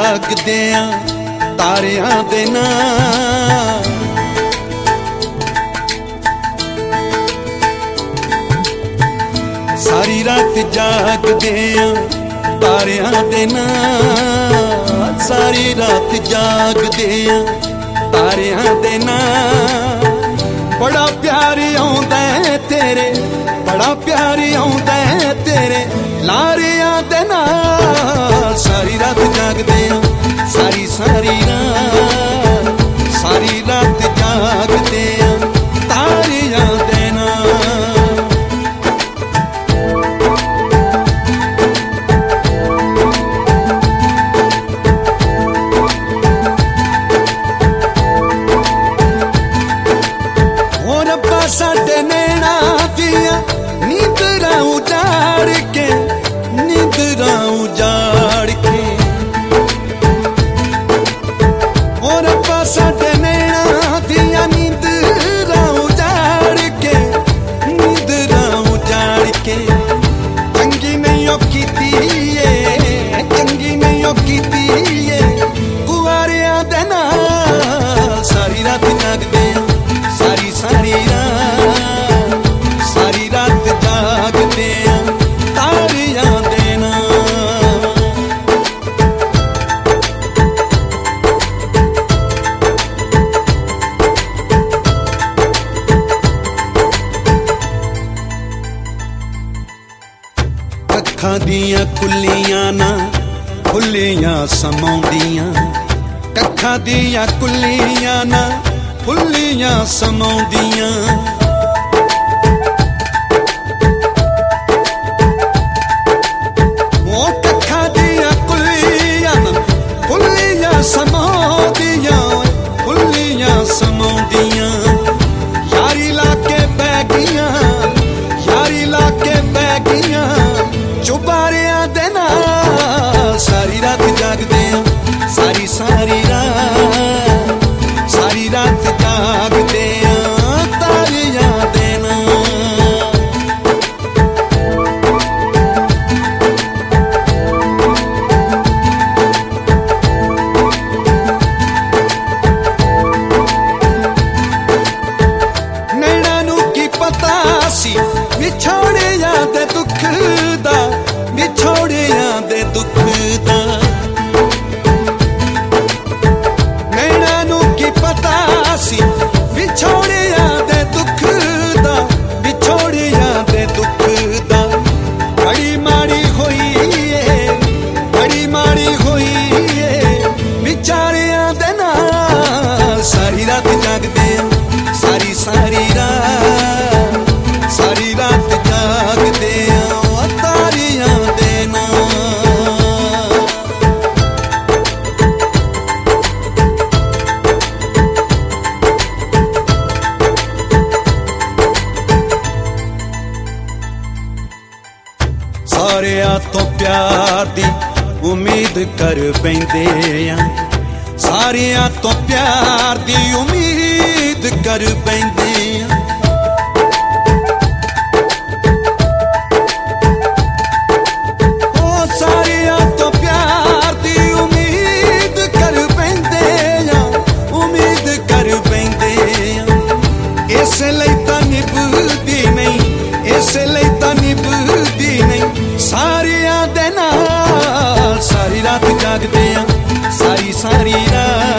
जागदे आ तारियां दे नाल। सारी रात जागदे आ तारियां दे नाल। सारी रात जागदे आ तारियां दे नाल। बड़ा प्यार आउंदा है तेरे, बड़ा प्यार आउंदा है तेरे लारियां दे नाल। सारी रात जागदे आ सारी सारी रात, सारी रात जागदे आ तारियां दे नाल। ओ रब्बा साडे नैना दियां नींदरां उजाड़ के, नींदरां उजाड़ के। ओ रब्बा साडे नैना दियां नींदरां उजाड़ के, नींदरां उजाड़ के। चंगी नहीं ओ कीती ए, चंगी नहीं ओ कीती ए कुआरियां दे नाल। सारी रात जागदे आ सारी सारी रात, सारी रात जागदे आ तारियां दे नाल। कक्खां दियां कुल्लियां ना फुल्लियां समाउंदियां, कक्खां दियां कुल्लियां ना फुल्लियां समाउंदियां। ओ कक्खां दियां कुल्लियां ना फुल्लियां समाउंदियां, फुल्लियां समाउंदियां। यारी लाके बह गईयां, यारी लाके बह गईयां चुबारियां दे नाल। सारी रात जागदे आ सारी सारी रात, सारी रात जागदे आ तारियां दे नाल। नैना नू की पता सी विछोड़ियां दे दुख दा, विछोड़ियां दे दुख दा। नैना नू की पता सी विछोड़ियां दे दुख दा, विछोड़ियां दे दुख दा। बड़ी माड़ी होई ए, बड़ी माड़ी होई ए विचारियां दे नाल। सारी रात जागदे आ सारी सारी रात, सारी रात जागदे आ तारियां दे नाल। सारियां तो प्यार दी उम्मीद कर पैंदे आ, सारियां तो प्यार दी उम्मीद कर पैंदे आ। ओ सारियां तो प्यार दी उम्मीद कर पैंदे आ, उम्मीद कर पैंदे आ। इस लई तां निभदी नहीं, इस लई तां निभदी नहीं सारियां दे नाल। सारी रात जागदे आ सारी सारी रात,